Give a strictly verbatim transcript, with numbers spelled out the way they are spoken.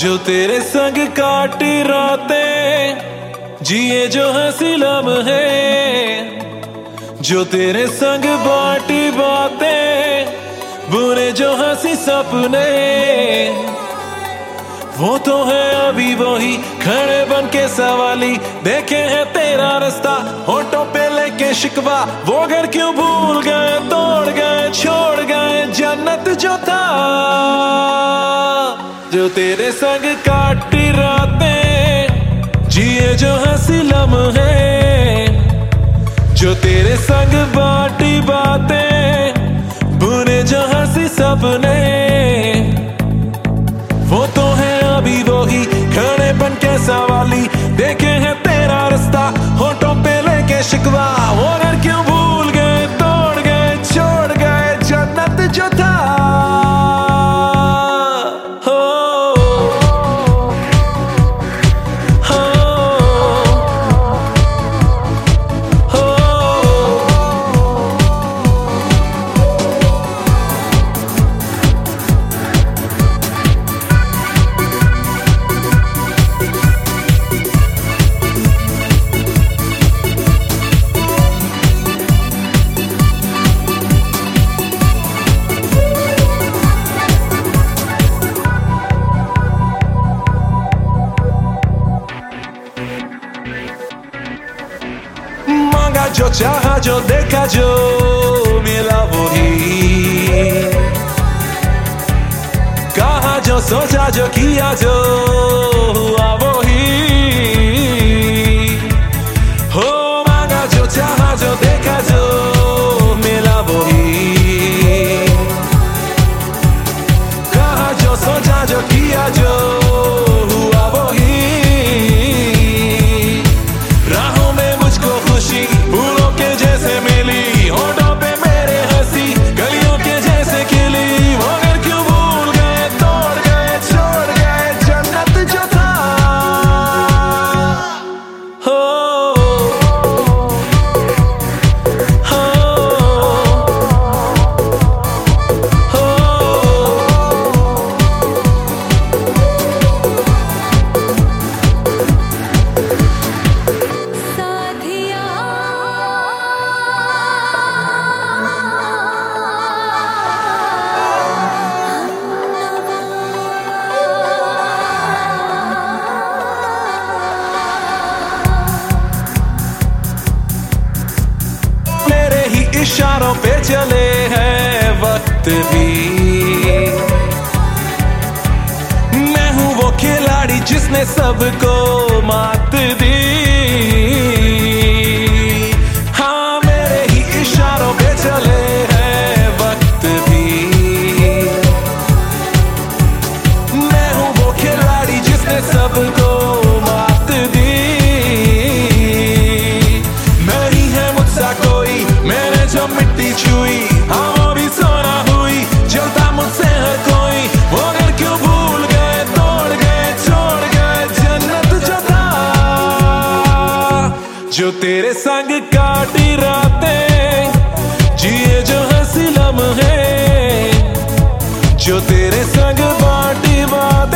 जो तेरे संग काटी रातें, जिए जो हंसी लम्हे, जो तेरे संग बाटी बातें, बुने जो हंसी सपने, वो तो है अभी वही खड़े बन के सवाली। देखे है तेरा रास्ता होठों पे लेके शिकवा, वो घर क्यों भूल गए, तोड़ गए, छोड़ गए जन्नत जो था। जो तेरे संग काटी रातें, जिए जो हंसी लम्हे, जो तेरे संग बाटी बातें, बुने जो हंसी सपने, वो तो है अभी वही खड़े बन के सवाली। देखे है तेरा रास्ता होठों पे लेके शिकवा, वो घर क्यों भूल गए, तोड़ गए, छोड़ गए जन्नत जो था। हो, हो, हो, जो चाहा जो देखा जो मिला वही, कहा जो सोचा जो किया जो हुआ वही। हो मांगा जो चाहा जो देखा जो मिला वही, कहा जो सोचा जो किया जो हुआ वही। राहों में मुझको खुशी फूलों के जैसे मिली, होठों पे मेरे हंसी गलियों के जैसे खिली। वो घर क्यों भूल गए, तोड़ गए, छोड़ गए जन्नत जो था। हो, हो, हो, इशारों पे चले हैं वक्त भी। मैं हूँ वो खिलाड़ी जिसने सबको मात दी। हाँ मेरे ही इशारों पे चले हैं वक्त भी। मैं हूँ वो खिलाड़ी जिसने सबको मात दी। मैं ही है मुझसा कोई, मैंने जो मिट्टी छुई, हाँ वो भी सोना हुई। जलता मुझसे हर कोई, वो घर क्यों भूल गए, तोड़ गए, छोड़ गए जन्नत जो था। जो तेरे संग काटी रातें, जिए जो हंसी लम्हे, जो तेरे संग बाटी बात